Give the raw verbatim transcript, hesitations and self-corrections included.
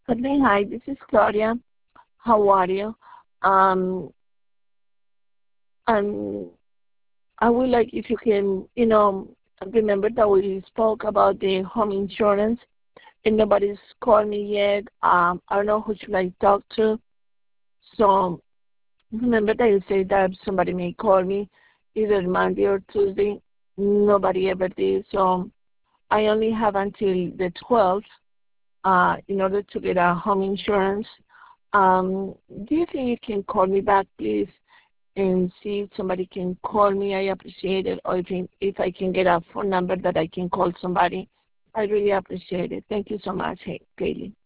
Kathleen, hi, this is Claudia. How are you? Um, and I would like if you can, you know, remember that we spoke about the home insurance and nobody's called me yet. Um, I don't know who should I talk to. So remember that you said that somebody may call me either Monday or Tuesday. Nobody ever did. So I only have until the twelfth uh, in order to get a home insurance. Um, do you think you can call me back, please, and see if somebody can call me? I appreciate it. Or if, if I can get a phone number that I can call somebody, I really appreciate it. Thank you so much, hey, Kaylee.